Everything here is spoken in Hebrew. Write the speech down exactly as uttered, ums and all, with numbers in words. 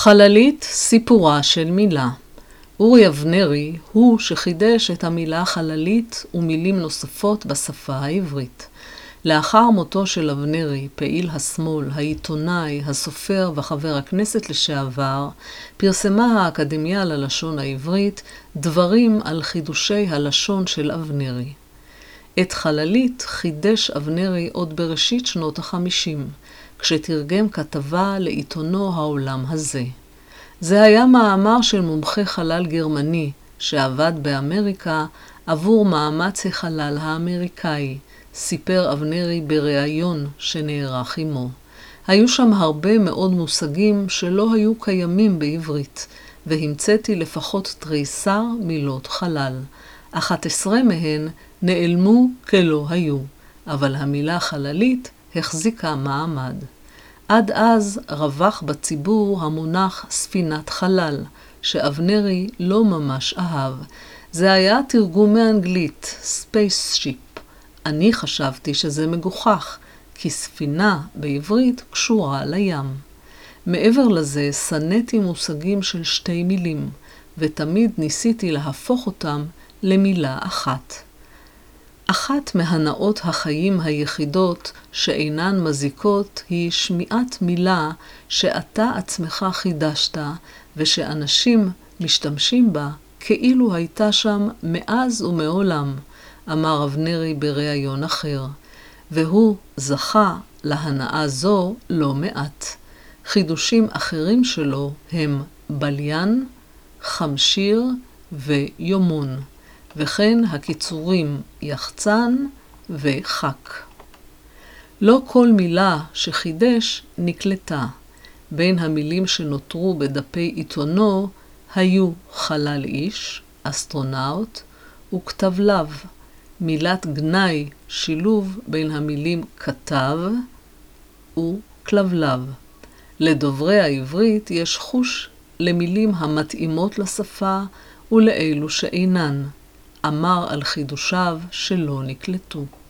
חללית, סיפורה של מילה. אורי אבנרי הוא שחידש את המילה חללית ומילים נוספות בשפה העברית. לאחר מותו של אבנרי, פעיל השמאל, העיתונאי, הסופר וחבר הכנסת לשעבר, פרסמה האקדמיה ללשון העברית דברים על חידושי הלשון של אבנרי. את חללית חידש אבנרי עוד בראשית שנות החמישים, כשתרגם כתבה לעיתונו העולם הזה. זה היה מאמר של מומחה חלל גרמני שעבד באמריקה עבור מאמץ החלל האמריקאי, סיפר אבנרי בריאיון שנערך עמו. היו שם הרבה מאוד מושגים שלא היו קיימים בעברית, והמצאתי לפחות תריסר מילות חלל. אחת עשרה מהן נעלמו כלא היו, אבל המילה חללית החזיקה מעמד. עד אז רווח בציבור המונח ספינת חלל, שאבנרי לא ממש אהב. זה היה תרגום מאנגלית, spaceship. אני חשבתי שזה מגוחך, כי ספינה בעברית קשורה לים. מעבר לזה, שנאתי מושגים של שתי מילים, ותמיד ניסיתי להפוך אותם למילה אחת. אחת מהנאות החיים היחידות שאינן מזיקות היא שמיעת מילה שאתה עצמך חידשת ושאנשים משתמשים בה כאילו הייתה שם מאז ומעולם, אמר אבנרי בריאיון אחר, והוא זכה להנאה זו לא מעט. חידושים אחרים שלו הם בליין, חמשיר ויומון. וכן הקיצורים יחצן וחק. לא כל מילה שחידש נקלטה. בין המילים שנותרו בדפי עיתונו היו חלל איש, אסטרונאוט, וכתב לב, מילת גנאי שילוב בין המילים כתב וכלבלב. לדוברי העברית יש חוש למילים המתאימות לשפה ולאלו שאינן. אמר על חידושיו שלא נקלטו.